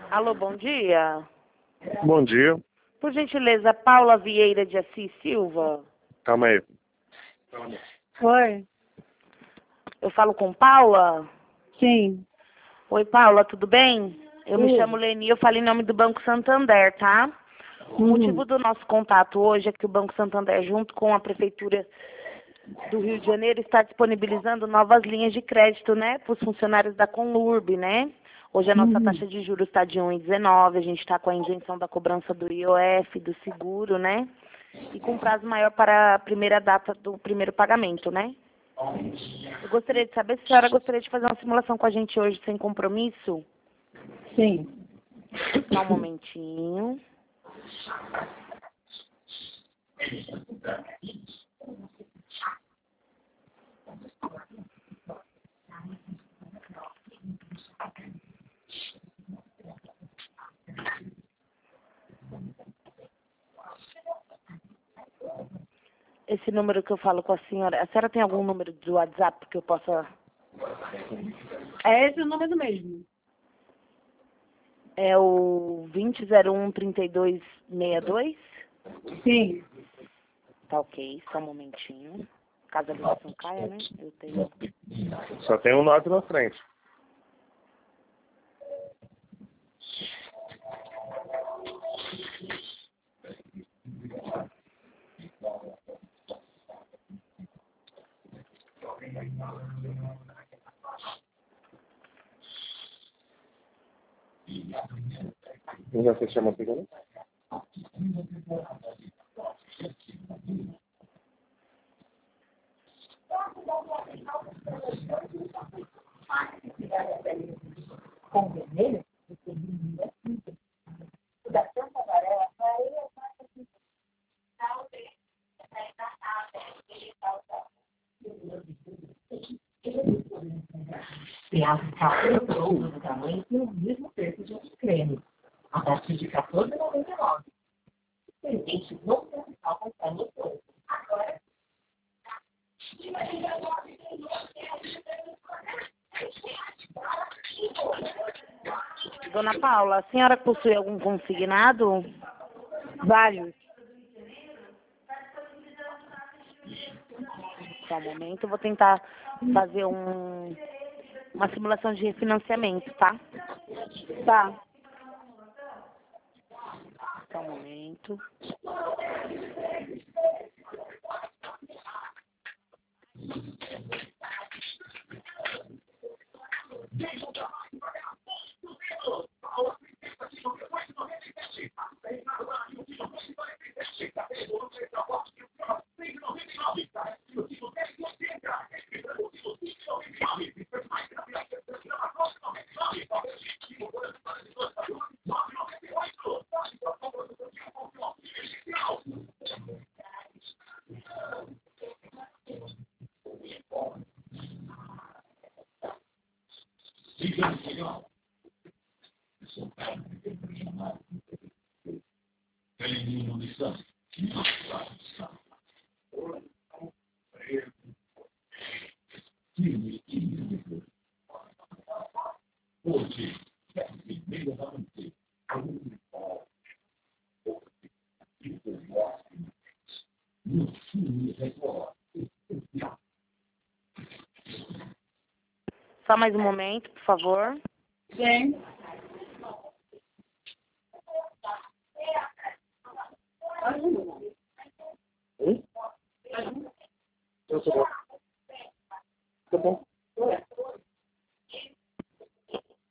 Alô, bom dia. Bom dia. Por gentileza, Paula Vieira de Assis Silva. Calma aí. Oi. Eu falo com Paula? Sim. Oi, Paula, tudo bem? Eu me Tudo. chamo Leni, eu falo em nome do Banco Santander, tá? O motivo do nosso contato hoje é que o Banco Santander, junto com a Prefeitura do Rio de Janeiro, está disponibilizando novas linhas de crédito, né, para os funcionários da Conlurb, né? Hoje a nossa taxa de juros está de 1,19, a gente está com a isenção da cobrança do IOF, do seguro, né? E com prazo maior para a primeira data do primeiro pagamento, né? Eu gostaria de saber se a senhora gostaria de fazer uma simulação com a gente hoje sem compromisso. Sim. Só um momentinho. Esse número que eu falo com a senhora tem algum número do WhatsApp que eu possa... É esse o número mesmo. É o 2001-3262? Sim. Tá ok, só um momentinho. Caso a ligação caia, né? Eu tenho... Só tem um 9 na frente. Já se chama pegando? Com vermelho? Se aplicar o dobro do tamanho e o mesmo preço de um creme, a partir de R$ 14,99. Presente no principal conforme todo. Agora, Dona Paula, a senhora possui algum consignado? Vários. Só um momento, eu vou tentar fazer uma simulação de refinanciamento, tá? Tá. Só um momento. Só mais um momento, por favor. Sim. Tá bom.